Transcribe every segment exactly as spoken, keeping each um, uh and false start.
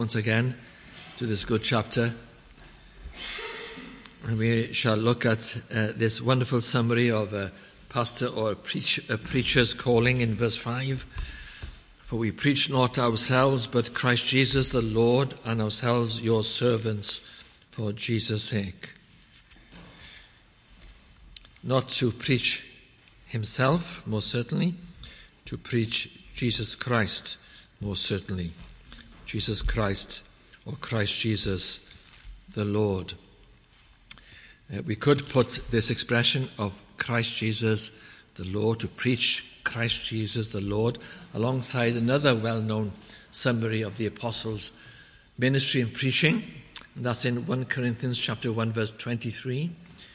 Once again to this good chapter, and we shall look at uh, this wonderful summary of a pastor or a, preach, a preacher's calling in verse five. For we preach not ourselves, but Christ Jesus the Lord, and ourselves your servants for Jesus' sake. Not to preach himself, most certainly, to preach Jesus Christ, most certainly. Jesus Christ, or Christ Jesus the Lord. Uh, we could put this expression of Christ Jesus the Lord, to preach Christ Jesus the Lord, alongside another well-known summary of the apostles' ministry and preaching, and that's in First Corinthians chapter one, verse twenty-three.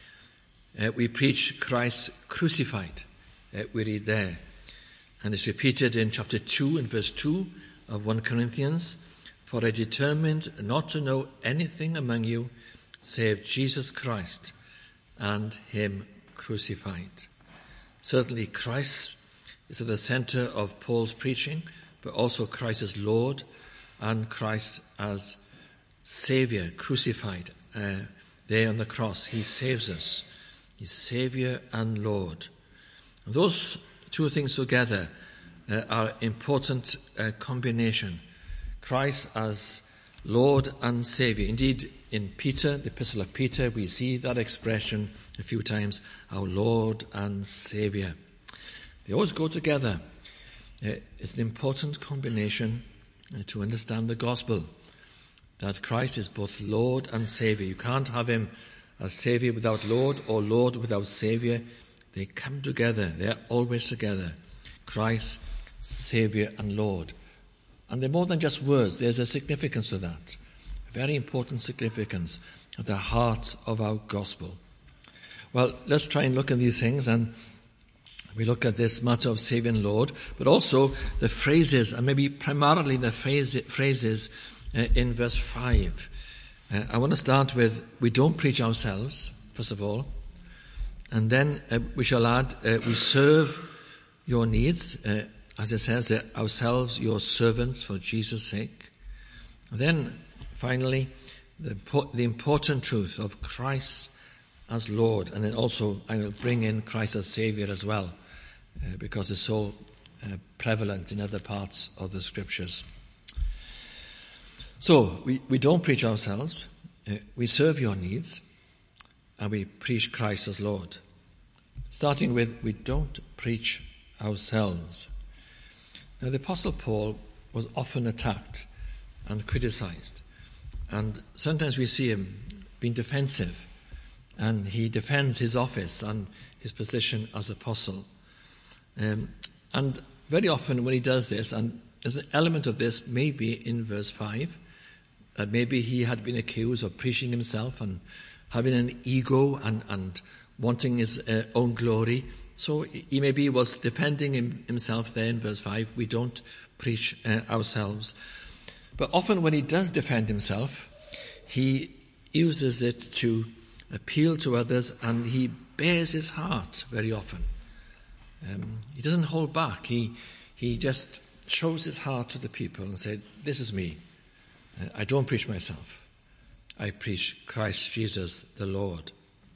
Uh, we preach Christ crucified, uh, we read there. And it's repeated in chapter two and verse two of First Corinthians. For I determined not to know anything among you save Jesus Christ and him crucified. Certainly Christ is at the center of Paul's preaching, but also Christ as Lord and Christ as Saviour, crucified uh, there on the cross. He saves us. He's Saviour and Lord. And those two things together uh, are important uh, combination. Christ as Lord and Saviour. Indeed, in Peter, the Epistle of Peter, we see that expression a few times, our Lord and Saviour. They always go together. Uh, it's an important combination uh, to understand the gospel, that Christ is both Lord and Saviour. You can't have him as Saviour without Lord, or Lord without Saviour. They come together. They're always together. Christ, Saviour and Lord. And they're more than just words. There's a significance to that. A very important significance at the heart of our gospel. Well, let's try and look at these things, and we look at this matter of Saviour and Lord, but also the phrases, and maybe primarily the phrase, phrases uh, in verse five. Uh, I want to start with, we don't preach ourselves, first of all, and then uh, we shall add, uh, we serve your needs, uh, as it says, uh, ourselves your servants for Jesus' sake. And then, finally, the, the important truth of Christ as Lord, and then also I will bring in Christ as Saviour as well, uh, because it's so uh, prevalent in other parts of the Scriptures. So, we, we don't preach ourselves, uh, we serve your needs, and we preach Christ as Lord. Starting with, we don't preach ourselves. Now, the Apostle Paul was often attacked and criticized, and sometimes we see him being defensive, and he defends his office and his position as apostle. Um, and very often when he does this, and there's an element of this maybe in verse five, that maybe he had been accused of preaching himself and having an ego and, and wanting his uh, own glory. So he maybe was defending him, himself there in verse five. We don't preach uh, ourselves. But often when he does defend himself, he uses it to appeal to others, and he bears his heart very often. Um, he doesn't hold back. He, he just shows his heart to the people and said, this is me. Uh, I don't preach myself. I preach Christ Jesus the Lord.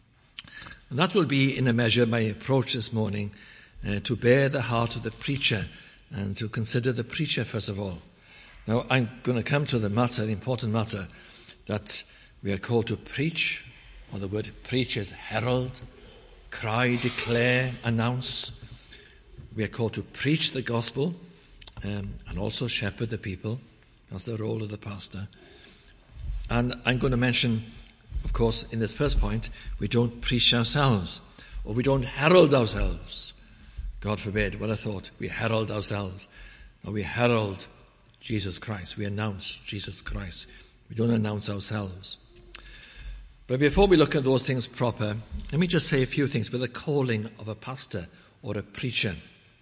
And that will be, in a measure, my approach this morning, uh, to bear the heart of the preacher and to consider the preacher first of all. Now, I'm going to come to the matter, the important matter, that we are called to preach, or the word preach is herald, cry, declare, announce. We are called to preach the gospel um, and also shepherd the people. That's the role of the pastor. And I'm going to mention, of course, in this first point, we don't preach ourselves, or we don't herald ourselves. God forbid, what a thought. We herald ourselves. No, we herald Jesus Christ. We announce Jesus Christ. We don't announce ourselves. But before we look at those things proper, let me just say a few things for the calling of a pastor or a preacher.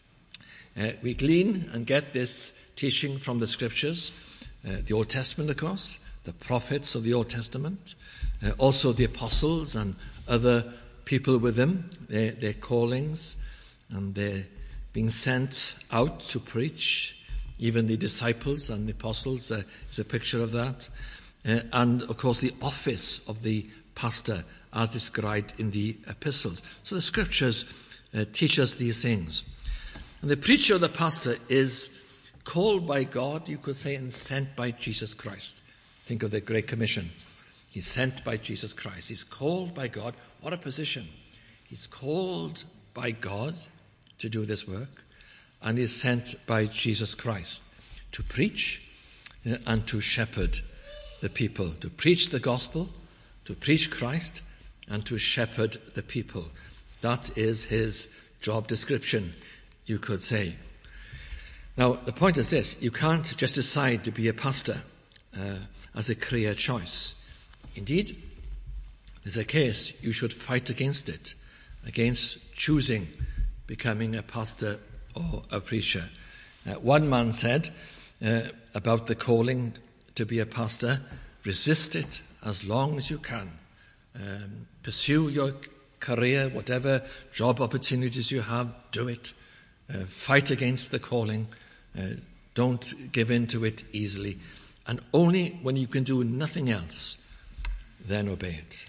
Uh, we glean and get this teaching from the Scriptures, uh, the Old Testament, of course, the prophets of the Old Testament, uh, also the apostles and other people with them, their, their callings, and their being sent out to preach Even the disciples and the apostles uh, is a picture of that. Uh, and, of course, the office of the pastor as described in the epistles. So the scriptures uh, teach us these things. And the preacher or the pastor is called by God, you could say, and sent by Jesus Christ. Think of the Great Commission. He's sent by Jesus Christ. He's called by God. What a position. He's called by God to do this work, and he's sent by Jesus Christ to preach uh, and to shepherd the people, to preach the gospel, to preach Christ, and to shepherd the people. That is his job description, you could say. Now, the point is this: you can't just decide to be a pastor uh, as a career choice. Indeed, there's a case you should fight against it, against choosing becoming a pastor or a preacher. Uh, one man said uh, about the calling to be a pastor, resist it as long as you can. Um, pursue your career, whatever job opportunities you have, do it. Uh, fight against the calling. Uh, don't give in to it easily. And only when you can do nothing else, then obey it.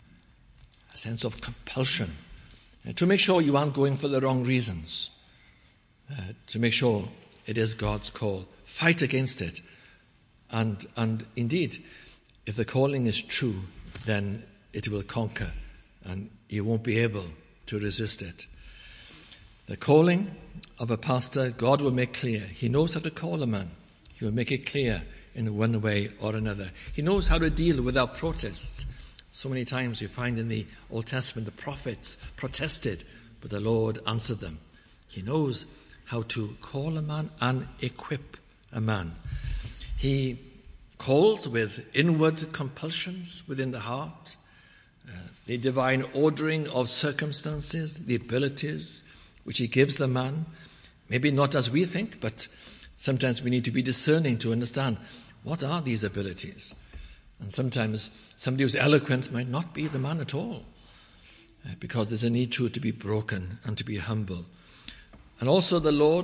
A sense of compulsion. Uh, to make sure you aren't going for the wrong reasons. Uh, to make sure it is God's call. Fight against it. And, and indeed, if the calling is true, then it will conquer and you won't be able to resist it. The calling of a pastor, God will make clear. He knows how to call a man. He will make it clear in one way or another. He knows how to deal with our protests. So many times you find in the Old Testament the prophets protested, but the Lord answered them. He knows how to call a man and equip a man. He calls with inward compulsions within the heart, uh, the divine ordering of circumstances, the abilities which he gives the man. Maybe not as we think, but sometimes we need to be discerning to understand what are these abilities. And sometimes somebody who's eloquent might not be the man at all, uh, because there's a need to, to be broken and to be humble. And also the Lord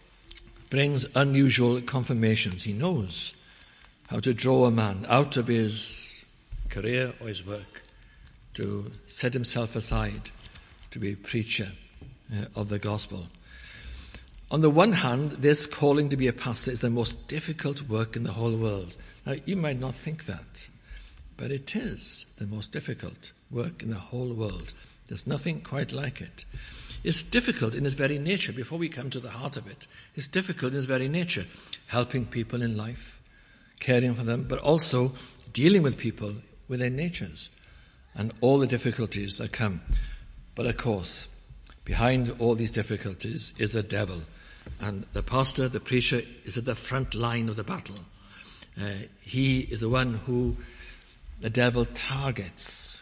brings unusual confirmations. He knows how to draw a man out of his career or his work, to set himself aside to be a preacher uh, of the gospel. On the one hand, this calling to be a pastor is the most difficult work in the whole world. Now, you might not think that, but it is the most difficult work in the whole world. There's nothing quite like it. It's difficult in its very nature. Before we come to the heart of it, it's difficult in its very nature, helping people in life, caring for them, but also dealing with people with their natures and all the difficulties that come. But of course, behind all these difficulties is the devil. And the pastor, the preacher, is at the front line of the battle. Uh, he is the one who the devil targets.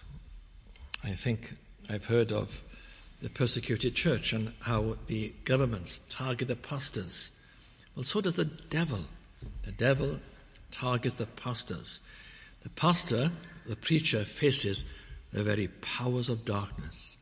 I think I've heard of the persecuted church and how the governments target the pastors. Well, so does the devil. The devil targets the pastors. The pastor, the preacher, faces the very powers of darkness.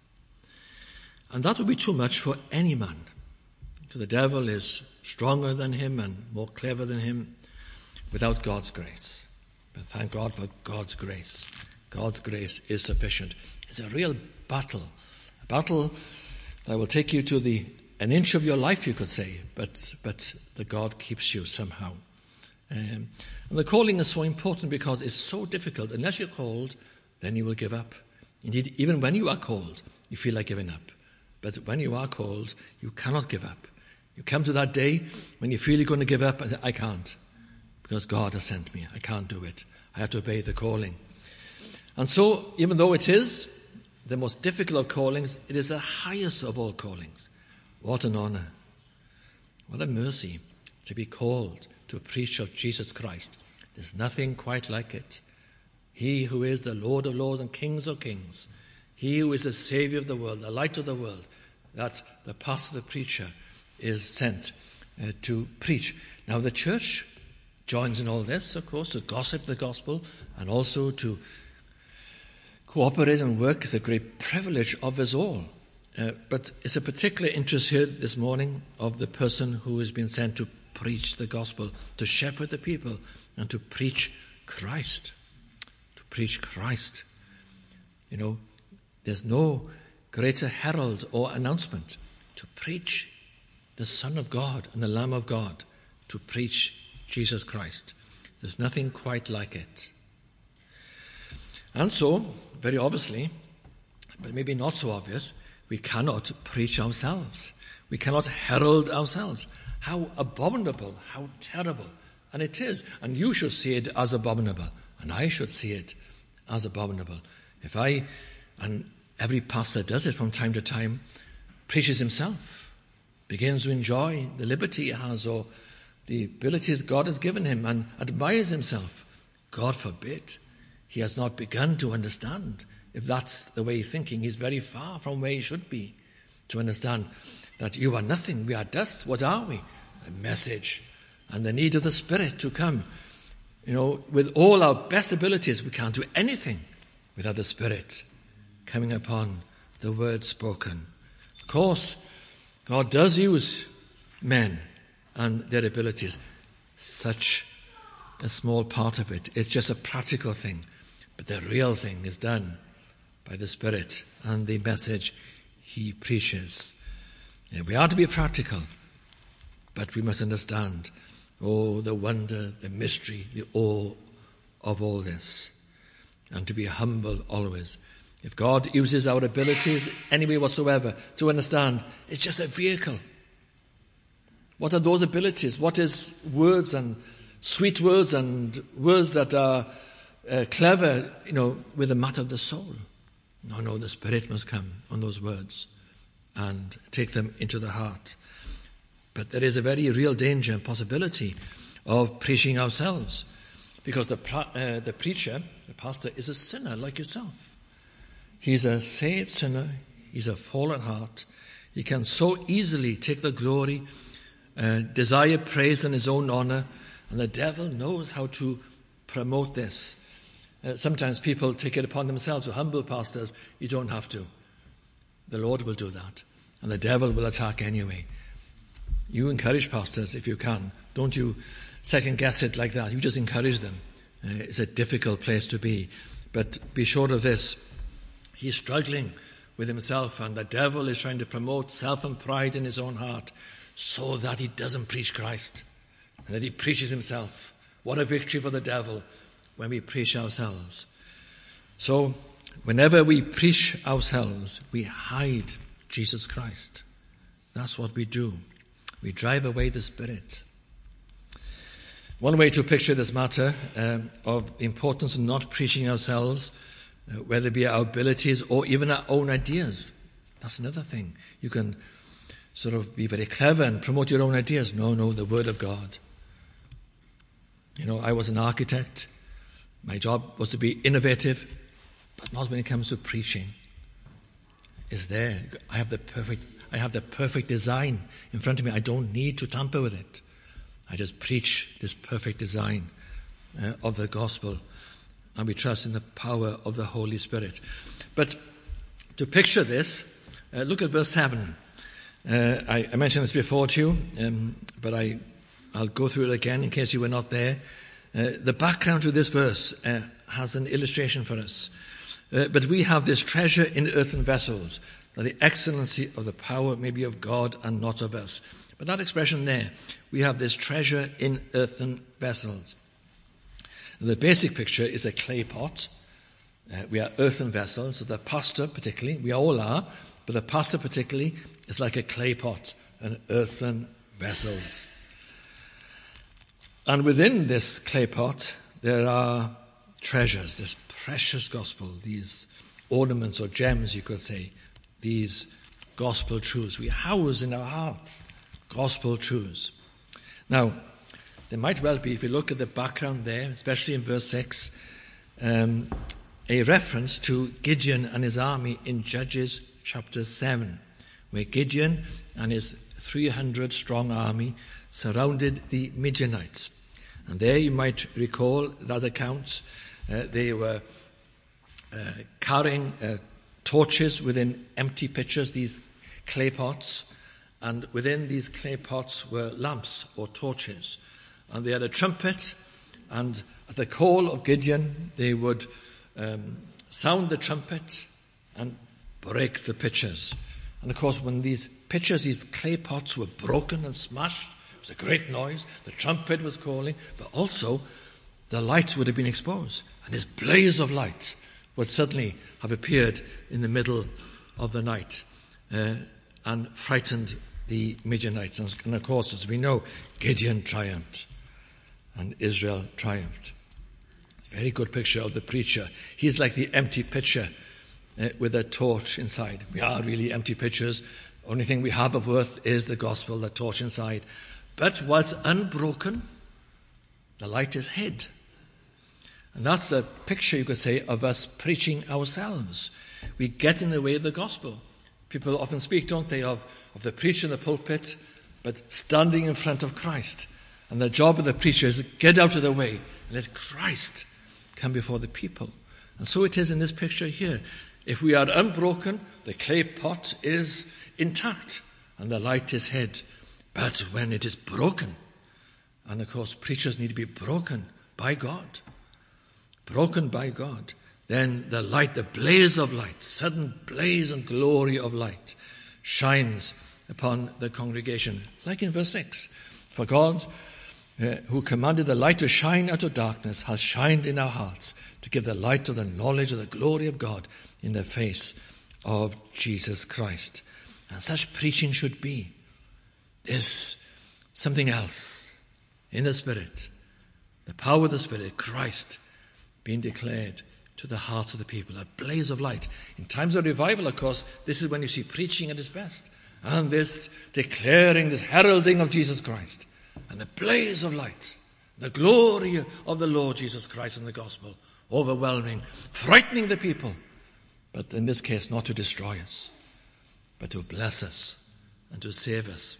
And that would be too much for any man. So the devil is stronger than him and more clever than him without God's grace. But thank God for God's grace. God's grace is sufficient. It's a real battle. A battle that will take you to the an inch of your life, you could say, but but the God keeps you somehow. Um, and the calling is so important because it's so difficult. Unless you're called, then you will give up. Indeed, even when you are called, you feel like giving up. But when you are called, you cannot give up. You come to that day when you feel you're going to give up and say, I can't, because God has sent me. I can't do it. I have to obey the calling. And so, even though it is the most difficult of callings, it is the highest of all callings. What an honor. What a mercy to be called to preach of Jesus Christ. There's nothing quite like it. He who is the Lord of lords and Kings of kings. He who is the Savior of the world, the light of the world. That the pastor, the preacher, is sent uh, to preach. Now the church joins in all this, of course, to gossip the gospel and also to cooperate and work is a great privilege of us all. Uh, but it's a particular interest here this morning of the person who has been sent to preach the gospel, to shepherd the people, and to preach Christ. To preach Christ. You know, there's no greater herald or announcement to preach the Son of God and the Lamb of God, to preach Jesus Christ. There's nothing quite like it. And so, very obviously, but maybe not so obvious, we cannot preach ourselves. We cannot herald ourselves. How abominable, how terrible. And it is. And you should see it as abominable. And I should see it as abominable. If I, and every pastor does it from time to time, preaches himself, begins to enjoy the liberty he has or the abilities God has given him and admires himself. God forbid. He has not begun to understand. If that's the way he's thinking, he's very far from where he should be to understand that you are nothing, we are dust. What are we? A message and the need of the Spirit to come. You know, with all our best abilities, we can't do anything without the Spirit coming upon the word spoken. Of course, God does use men and their abilities. Such a small part of it. It's just a practical thing. But the real thing is done by the Spirit and the message he preaches. Yeah, we are to be practical, but we must understand, oh, the wonder, the mystery, the awe of all this. And to be humble always. If God uses our abilities any way whatsoever to understand, it's just a vehicle. What are those abilities? What is words and sweet words and words that are uh, clever, you know, with the matter of the soul? No, no, the Spirit must come on those words and take them into the heart. But there is a very real danger and possibility of preaching ourselves, because the uh, the preacher, the pastor, is a sinner like yourself. He's a saved sinner. He's a fallen heart. He can so easily take the glory, uh, desire praise and his own honor, and the devil knows how to promote this. Uh, sometimes people take it upon themselves to humble pastors. You don't have to. The Lord will do that. And the devil will attack anyway. You encourage pastors if you can. Don't you second guess it like that. You just encourage them. Uh, it's a difficult place to be. But be sure of this. He's struggling with himself, and the devil is trying to promote self and pride in his own heart so that he doesn't preach Christ and that he preaches himself. What a victory for the devil when we preach ourselves. So, whenever we preach ourselves, we hide Jesus Christ. That's what we do. We drive away the Spirit. One way to picture this matter um, of the importance of not preaching ourselves, uh, whether it be our abilities or even our own ideas. That's another thing. You can sort of be very clever and promote your own ideas. No, no, the Word of God. You know, I was an architect. My job was to be innovative, but not when it comes to preaching. It's there. I have the perfect, I have the perfect design in front of me. I don't need to tamper with it. I just preach this perfect design uh, of the gospel, and we trust in the power of the Holy Spirit. But to picture this, uh, look at verse seven. Uh, I, I mentioned this before to you, um, but I, I'll go through it again in case you were not there. Uh, the background to this verse uh, has an illustration for us. Uh, but we have this treasure in earthen vessels, that the excellency of the power may be of God and not of us. But that expression there, we have this treasure in earthen vessels. The basic picture is a clay pot. Uh, we are earthen vessels, so the pastor particularly, we all are, but the pastor particularly is like a clay pot, an earthen vessels. And within this clay pot, there are treasures, this precious gospel, these ornaments or gems, you could say, these gospel truths. We house in our hearts gospel truths. Now, there might well be, if you look at the background there, especially in verse six, um, a reference to Gideon and his army in Judges chapter seven, where Gideon and his three hundred strong army surrounded the Midianites. And there you might recall that account. Uh, they were uh, carrying uh, torches within empty pitchers, these clay pots, and within these clay pots were lamps or torches. And they had a trumpet, and at the call of Gideon, they would um, sound the trumpet and break the pitchers. And of course, when these pitchers, these clay pots were broken and smashed, it was a great noise. The trumpet was calling, but also the light would have been exposed. And this blaze of light would suddenly have appeared in the middle of the night uh, and frightened the Midianites. And, and of course, as we know, Gideon triumphed and Israel triumphed. Very good picture of the preacher. He's like the empty pitcher uh, with a torch inside. We are really empty pitchers. Only thing we have of worth is the gospel, the torch inside. But whilst unbroken, the light is hid. And that's a picture, you could say, of us preaching ourselves. We get in the way of the gospel. People often speak, don't they, of, of the preacher in the pulpit, but standing in front of Christ. And the job of the preacher is to get out of the way and let Christ come before the people. And so it is in this picture here. If we are unbroken, the clay pot is intact and the light is hid. But when it is broken, and of course preachers need to be broken by God, broken by God, then the light, the blaze of light, sudden blaze and glory of light shines upon the congregation. Like in verse six, for God, uh, who commanded the light to shine out of darkness, has shined in our hearts to give the light of the knowledge of the glory of God in the face of Jesus Christ. And such preaching should be. There's something else in the Spirit, the power of the Spirit, Christ being declared to the hearts of the people, a blaze of light. In times of revival, of course, this is when you see preaching at its best. And this declaring, this heralding of Jesus Christ, and the blaze of light, the glory of the Lord Jesus Christ and the gospel, overwhelming, frightening the people, but in this case not to destroy us, but to bless us and to save us.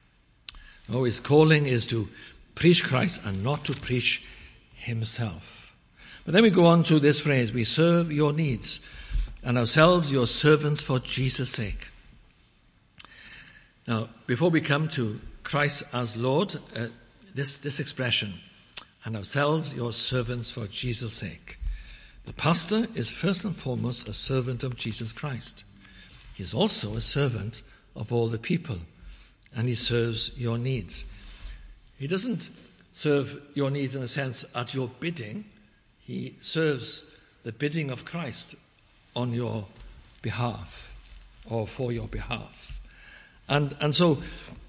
No, his calling is to preach Christ and not to preach himself. But then we go on to this phrase, we serve your needs and ourselves your servants for Jesus' sake. Now, before we come to Christ as Lord, uh, this, this expression, and ourselves your servants for Jesus' sake. The pastor is first and foremost a servant of Jesus Christ. He is also a servant of all the people, and he serves your needs. He doesn't serve your needs in a sense at your bidding. He serves the bidding of Christ on your behalf or for your behalf. And and so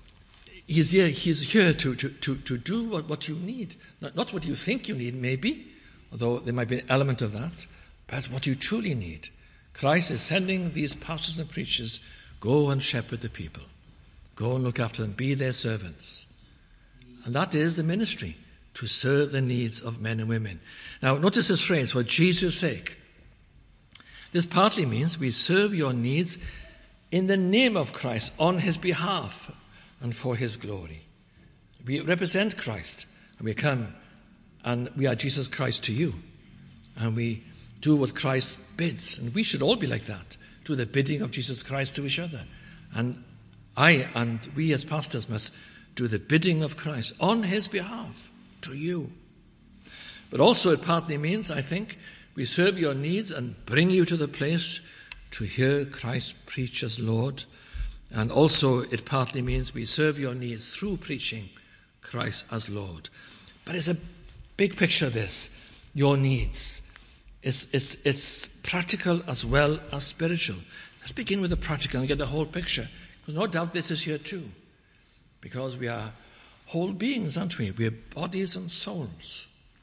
he's here, he's here to, to, to, to do what, what you need. Not, not what you think you need, maybe, although there might be an element of that, but what you truly need. Christ is sending these pastors and preachers, go and shepherd the people. Go and look after them, be their servants. And that is the ministry, to serve the needs of men and women. Now, notice this phrase, for Jesus' sake. This partly means we serve your needs in the name of Christ, on his behalf, and for his glory. We represent Christ, and we come, and we are Jesus Christ to you. And we do what Christ bids, and we should all be like that, do the bidding of Jesus Christ to each other. And I and we as pastors must do the bidding of Christ on his behalf to you. But also it partly means, I think, we serve your needs and bring you to the place to hear Christ preach as Lord. And also it partly means we serve your needs through preaching Christ as Lord. But it's a big picture, this, your needs. It's, it's, it's practical as well as spiritual. Let's begin with the practical and get the whole picture. Because no doubt this is here too. Because we are whole beings, aren't we? We are bodies and souls.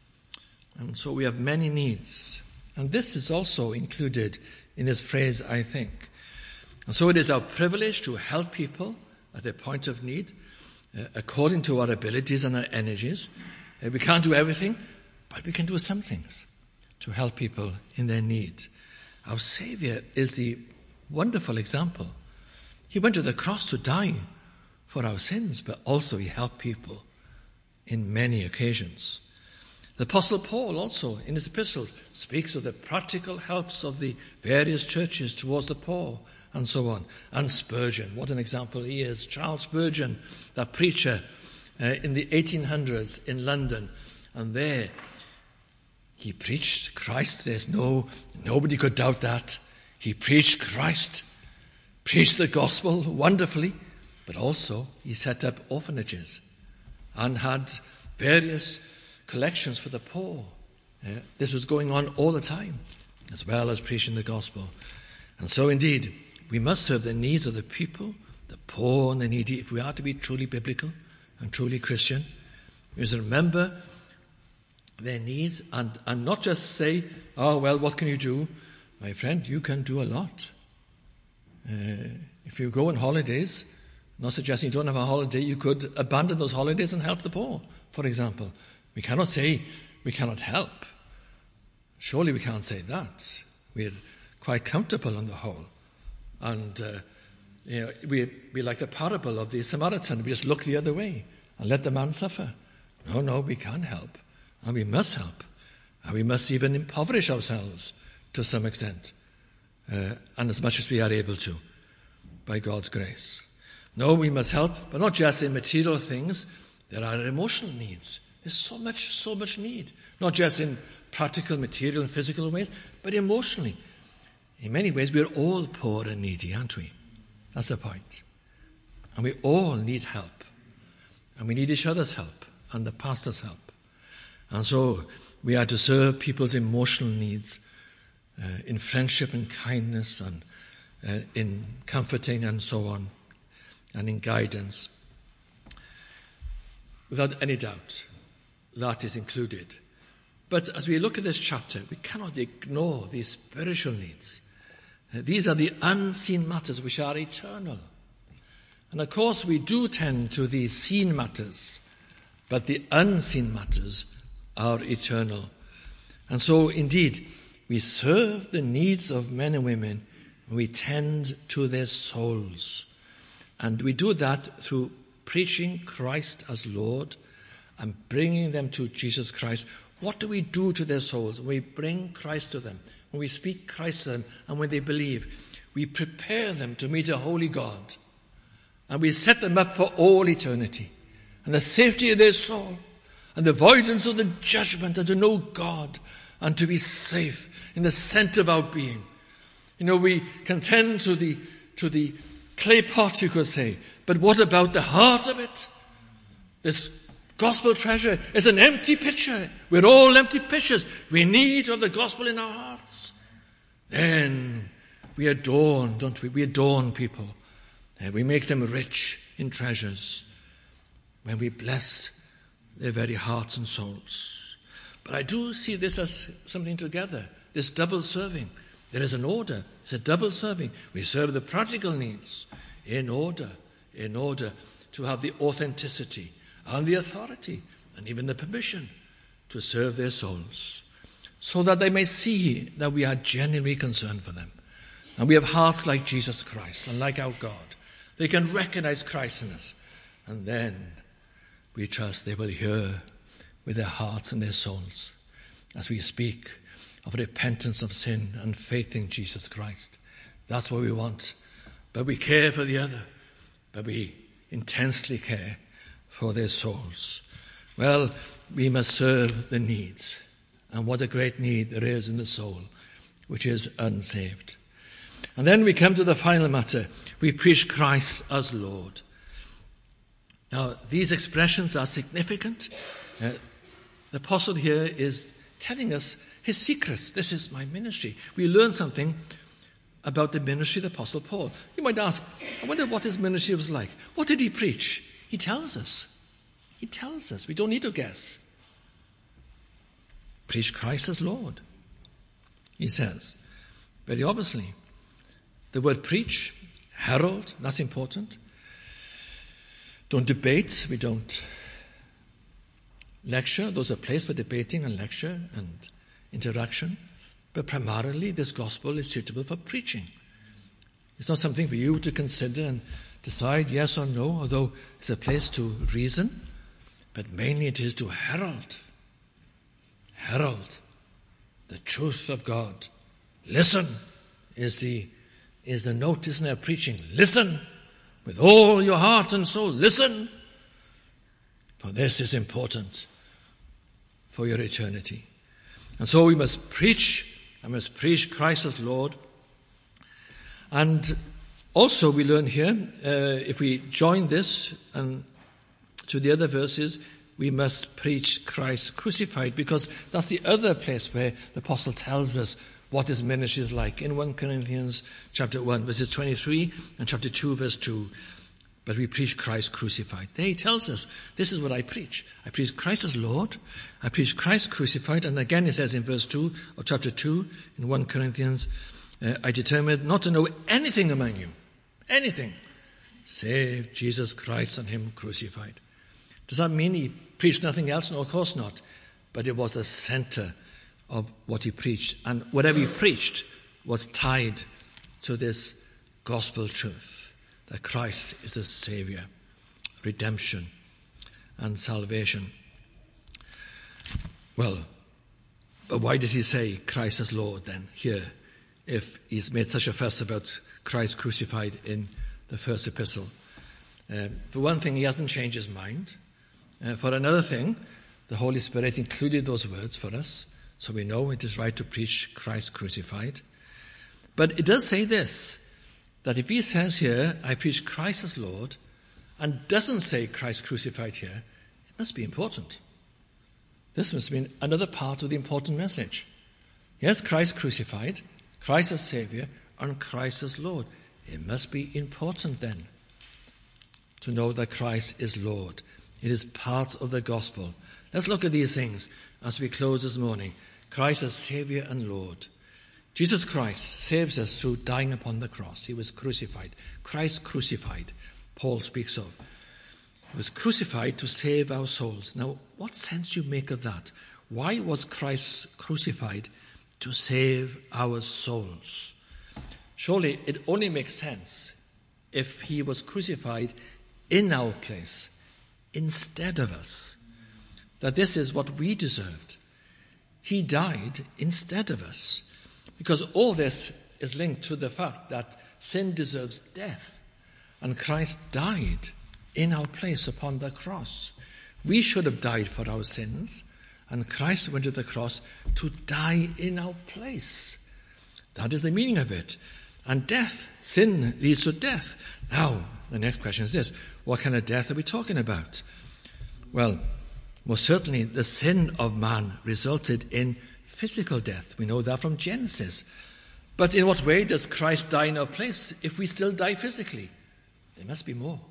And so we have many needs. And this is also included in this phrase, I think. And so it is our privilege to help people at their point of need, uh, according to our abilities and our energies. Uh, we can't do everything, but we can do some things to help people in their need. Our Saviour is the wonderful example. He went to the cross to die for our sins, but also he helped people in many occasions. The Apostle Paul also, in his epistles, speaks of the practical helps of the various churches towards the poor and so on. And Spurgeon, what an example he is. Charles Spurgeon, that preacher uh, in the eighteen hundreds in London. And there he preached Christ. There's no, nobody could doubt that. He preached Christ, preached the gospel wonderfully, but also he set up orphanages and had various collections for the poor. Uh, this was going on all the time, as well as preaching the gospel. And so indeed, we must serve the needs of the people, the poor and the needy, if we are to be truly biblical and truly Christian. We must remember their needs and, and not just say, oh, well, what can you do? My friend, you can do a lot. Uh, if you go on holidays, not suggesting you don't have a holiday, you could abandon those holidays and help the poor, for example. We cannot say we cannot help. Surely we can't say that. We're quite comfortable on the whole. And uh, you know, we, we like the parable of the Samaritan. We just look the other way and let the man suffer. No, no, we can help. And we must help. And we must even impoverish ourselves to some extent. Uh, and as much as we are able to, by God's grace. No, we must help, but not just in material things. There are emotional needs. There's so much, so much need. Not just in practical, material and physical ways, but emotionally. In many ways, we're all poor and needy, aren't we? That's the point. And we all need help. And we need each other's help and the pastor's help. And so we are to serve people's emotional needs uh, in friendship and kindness and uh, in comforting and so on, and in guidance. Without any doubt, that is included. But as we look at this chapter, we cannot ignore these spiritual needs. Uh, these are the unseen matters which are eternal. And of course, we do tend to the seen matters, but the unseen matters are eternal. And so, indeed, we serve the needs of men and women when we tend to their souls. And we do that through preaching Christ as Lord and bringing them to Jesus Christ. What do we do to their souls? We bring Christ to them. When we speak Christ to them and when they believe, we prepare them to meet a holy God. And we set them up for all eternity. And the safety of their soul and the avoidance of the judgment, and to know God and to be safe in the center of our being. You know, we can tend to the, to the clay pot, you could say. But what about the heart of it? This gospel treasure is an empty pitcher. We're all empty pitchers. We need of the gospel in our hearts. Then we adorn, don't we? We adorn people. We make them rich in treasures when we bless their very hearts and souls. But I do see this as something together, this double serving. There is an order. It's a double serving. We serve the practical needs in order, in order to have the authenticity and the authority and even the permission to serve their souls, so that they may see that we are genuinely concerned for them. And we have hearts like Jesus Christ and like our God. They can recognize Christ in us. And then we trust they will hear with their hearts and their souls as we speak of repentance of sin and faith in Jesus Christ. That's what we want. But we care for the other. But we intensely care for their souls. Well, we must serve the needs. And what a great need there is in the soul, which is unsaved. And then we come to the final matter. We preach Christ as Lord. Now, these expressions are significant. Uh, the apostle here is telling us his secrets. This is my ministry. We learn something about the ministry of the apostle Paul. You might ask, I wonder what his ministry was like. What did he preach? He tells us. He tells us. We don't need to guess. Preach Christ as Lord, he says. Very obviously. The word preach, herald, that's important. Don't debate. We don't lecture. Those are places for debating and lecture and interaction. But primarily, this gospel is suitable for preaching. It's not something for you to consider and decide yes or no, although it's a place to reason. But mainly it is to herald. Herald the truth of God. Listen is the is the note, isn't it, of preaching. Listen with all your heart and soul. Listen. For this is important for your eternity. And so we must preach, and must preach Christ as Lord. And also we learn here, uh, if we join this and to the other verses, we must preach Christ crucified, because that's the other place where the apostle tells us what his ministry is like. In First Corinthians chapter one, verses twenty-three, and chapter two, verse two. But we preach Christ crucified. There he tells us, this is what I preach. I preach Christ as Lord. I preach Christ crucified. And again he says in verse two of chapter two in First Corinthians, uh, I determined not to know anything among you, anything, save Jesus Christ and him crucified. Does that mean he preached nothing else? No, of course not. But it was the center of what he preached. And whatever he preached was tied to this gospel truth, that Christ is a Savior, redemption, and salvation. Well, but why does he say Christ as Lord then here, if he's made such a fuss about Christ crucified in the first epistle? Uh, for one thing, he hasn't changed his mind. Uh, for another thing, the Holy Spirit included those words for us, so we know it is right to preach Christ crucified. But it does say this, that if he says here, I preach Christ as Lord, and doesn't say Christ crucified here, it must be important. This must be another part of the important message. Yes, Christ crucified, Christ as Savior, and Christ as Lord. It must be important then to know that Christ is Lord. It is part of the gospel. Let's look at these things as we close this morning. Christ as Savior and Lord. Jesus Christ saves us through dying upon the cross. He was crucified. Christ crucified, Paul speaks of. He was crucified to save our souls. Now, what sense do you make of that? Why was Christ crucified? To save our souls. Surely it only makes sense if he was crucified in our place, instead of us. That this is what we deserved. He died instead of us. Because all this is linked to the fact that sin deserves death. And Christ died in our place upon the cross. We should have died for our sins. And Christ went to the cross to die in our place. That is the meaning of it. And death, sin leads to death. Now, the next question is this. What kind of death are we talking about? Well, most certainly the sin of man resulted in physical death. We know that from Genesis. But in what way does Christ die in our place if we still die physically? There must be more.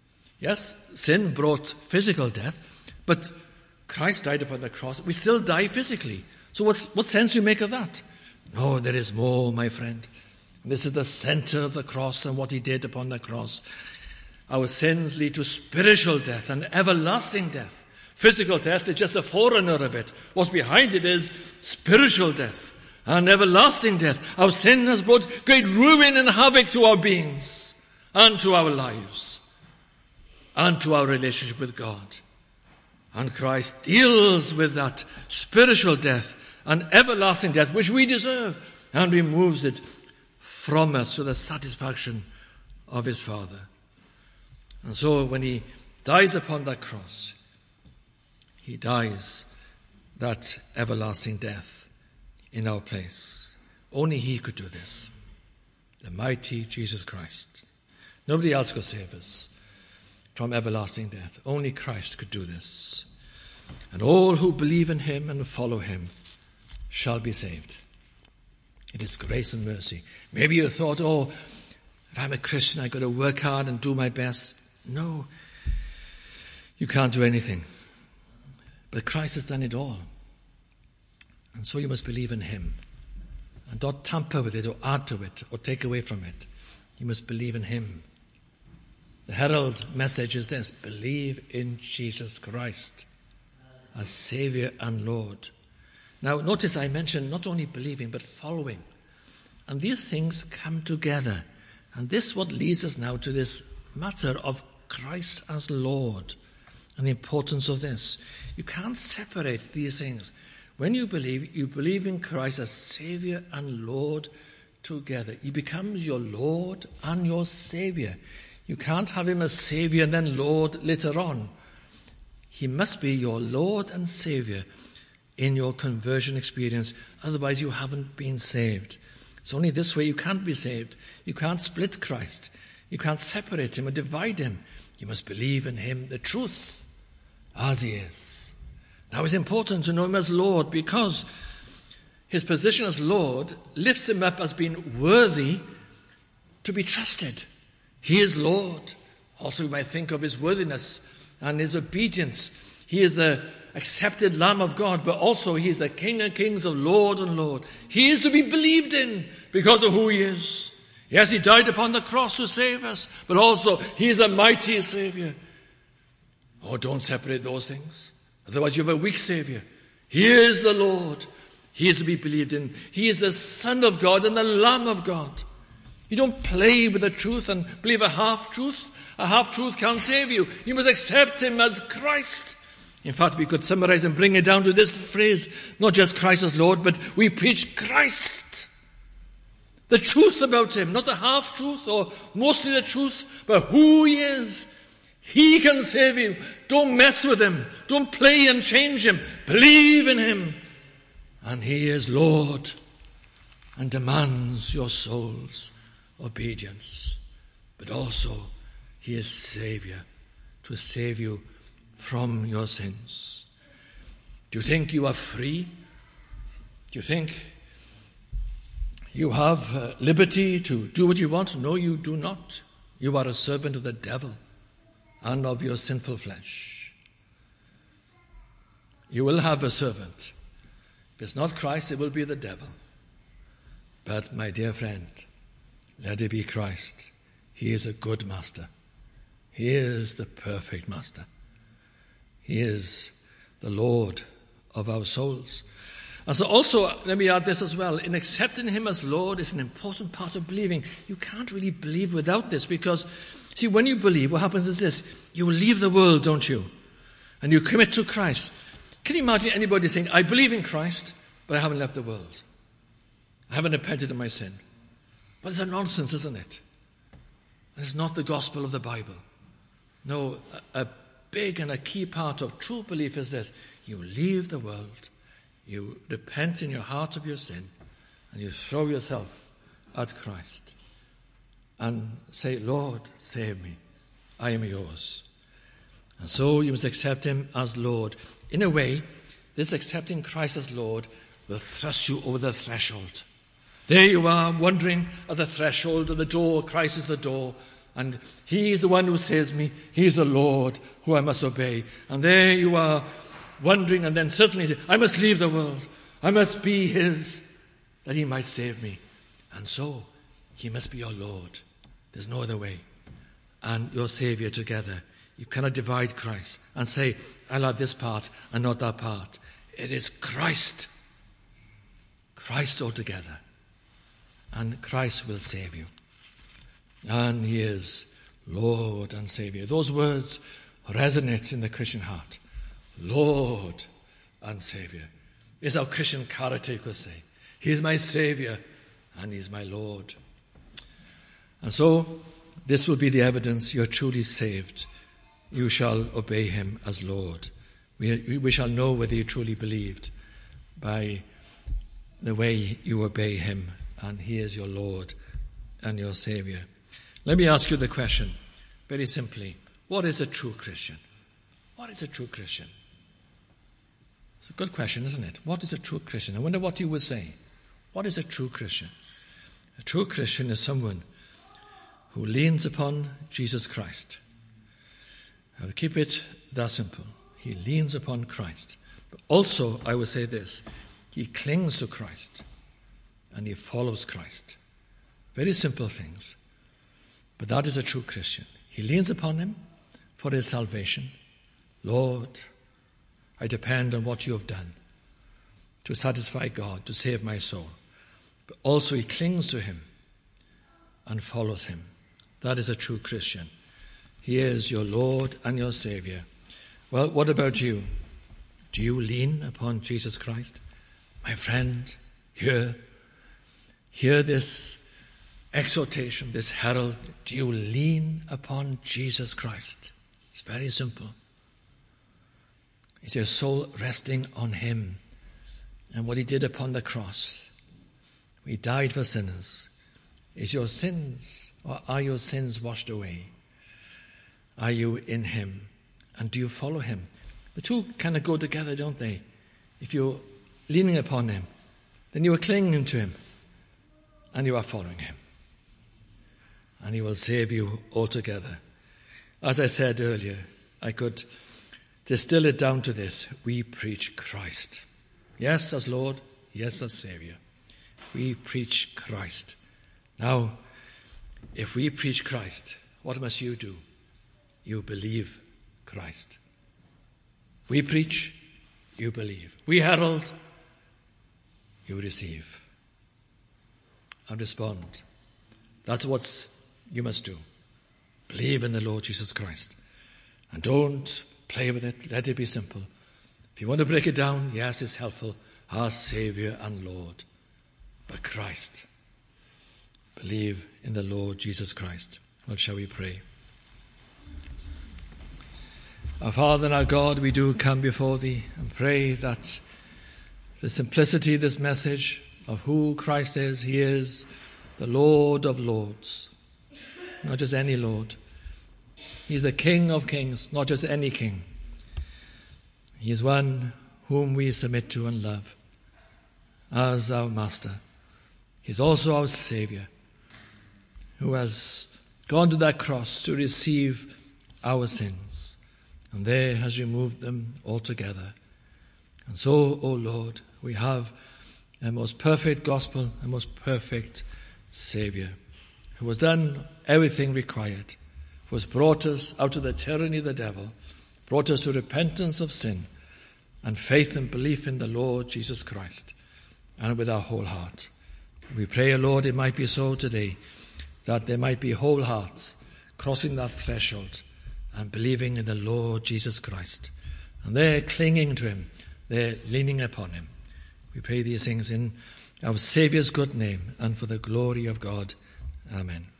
Yes, sin brought physical death, but Christ died upon the cross. We still die physically. So what's, what sense do you make of that? No, there is more, my friend. This is the center of the cross and what he did upon the cross. Our sins lead to spiritual death and everlasting death. Physical death is just a forerunner of it. What's behind it is spiritual death and everlasting death. Our sin has brought great ruin and havoc to our beings and to our lives and to our relationship with God. And Christ deals with that spiritual death and everlasting death which we deserve and removes it from us to the satisfaction of his Father. And so when he dies upon that cross, he dies that everlasting death in our place. Only he could do this. The mighty Jesus Christ. Nobody else could save us from everlasting death. Only Christ could do this. And all who believe in him and follow him shall be saved. It is grace and mercy. Maybe you thought, oh, if I'm a Christian, I've got to work hard and do my best. No, you can't do anything. But Christ has done it all. And so you must believe in him. And don't tamper with it or add to it or take away from it. You must believe in him. The herald message is this: believe in Jesus Christ as Savior and Lord. Now, notice I mentioned not only believing, but following. And these things come together. And this is what leads us now to this matter of Christ as Lord and the importance of this. You can't separate these things. When you believe, you believe in Christ as Savior and Lord together. He becomes your Lord and your Saviour. You can't have him as Saviour and then Lord later on. He must be your Lord and Saviour in your conversion experience. Otherwise you haven't been saved. It's only this way you can't be saved. You can't split Christ. You can't separate him or divide him. You must believe in him, the truth, as he is. Now it's important to know him as Lord, because his position as Lord lifts him up as being worthy to be trusted. He is Lord. Also we might think of his worthiness and his obedience. He is the accepted Lamb of God, but also he is the King of Kings, of Lord and Lord. He is to be believed in because of who he is. Yes, he died upon the cross to save us, but also he is a mighty Saviour. Oh, don't separate those things. Otherwise you have a weak Saviour. He is the Lord. He is to be believed in. He is the Son of God and the Lamb of God. You don't play with the truth and believe a half-truth. A half-truth can't save you. You must accept him as Christ. In fact, we could summarize and bring it down to this phrase, not just Christ as Lord, but we preach Christ. The truth about him, not the half-truth or mostly the truth, but who he is. He can save you. Don't mess with him. Don't play and change him. Believe in him. And he is Lord and demands your soul's obedience. But also, he is Saviour to save you from your sins. Do you think you are free? Do you think you have uh, liberty to do what you want? No, you do not. You are a servant of the devil and of your sinful flesh. You will have a servant. If it's not Christ, it will be the devil. But, my dear friend, let it be Christ. He is a good master. He is the perfect master. He is the Lord of our souls. And so also, let me add this as well. In accepting him as Lord is an important part of believing. You can't really believe without this, because, see, when you believe, what happens is this. You leave the world, don't you? And you commit to Christ. Can you imagine anybody saying, I believe in Christ, but I haven't left the world. I haven't repented of my sin. But it's a nonsense, isn't it? And it's not the gospel of the Bible. No, a, a big and a key part of true belief is this. You leave the world, you repent in your heart of your sin, and you throw yourself at Christ and say, Lord, save me. I am yours. And so you must accept him as Lord. In a way, this accepting Christ as Lord will thrust you over the threshold. There you are, wandering at the threshold of the door. Christ is the door. And he is the one who saves me. He is the Lord who I must obey. And there you are, wondering, and then suddenly say, I must leave the world. I must be his, that he might save me. And so, he must be your Lord. There's no other way. And your Saviour together. You cannot divide Christ and say, I'll have this part and not that part. It is Christ. Christ altogether. And Christ will save you. And he is Lord and Saviour. Those words resonate in the Christian heart. Lord and Saviour is our Christian character, you could say. He is my Saviour and he is my Lord. And so, this will be the evidence you're truly saved. You shall obey him as Lord. We, we shall know whether you truly believed by the way you obey him, and he is your Lord and your Saviour. Let me ask you the question, very simply. What is a true Christian? What is a true Christian? It's a good question, isn't it? What is a true Christian? I wonder what you would say. What is a true Christian? A true Christian is someone who leans upon Jesus Christ. I'll keep it that simple. He leans upon Christ. But also, I would say this, he clings to Christ and he follows Christ. Very simple things. But that is a true Christian. He leans upon him for his salvation. Lord, I depend on what you have done to satisfy God, to save my soul. But also he clings to him and follows him. That is a true Christian. He is your Lord and your Saviour. Well, what about you? Do you lean upon Jesus Christ? My friend, here, hear this exhortation, this herald. Do you lean upon Jesus Christ? It's very simple. Is your soul resting on him and what he did upon the cross? He died for sinners. Is your sins, or are your sins washed away? Are you in him? And do you follow him? The two kind of go together, don't they? If you're leaning upon him, then you are clinging to him and you are following him. And he will save you altogether. As I said earlier, I could distill it down to this. We preach Christ. Yes, as Lord. Yes, as Savior. We preach Christ. Now, if we preach Christ, what must you do? You believe Christ. We preach, you believe. We herald, you receive. And respond. That's what you must do. Believe in the Lord Jesus Christ. And don't play with it. Let it be simple. If you want to break it down, yes, it's helpful. Our Saviour and Lord. But Christ. Believe in the Lord Jesus Christ. Well, shall we pray? Our Father and our God, we do come before thee and pray that the simplicity of this message of who Christ is, he is the Lord of lords, not just any Lord. He's the King of kings, not just any king. He is one whom we submit to and love as our Master. He's also our Saviour, who has gone to that cross to receive our sins, and there has removed them altogether. And so, O Lord, we have a most perfect gospel, a most perfect Saviour, who has done everything required, who has brought us out of the tyranny of the devil, brought us to repentance of sin, and faith and belief in the Lord Jesus Christ, and with our whole heart. We pray, O Lord, it might be so today, that there might be whole hearts crossing that threshold and believing in the Lord Jesus Christ. And they're clinging to him, they're leaning upon him. We pray these things in our Saviour's good name and for the glory of God. Amen.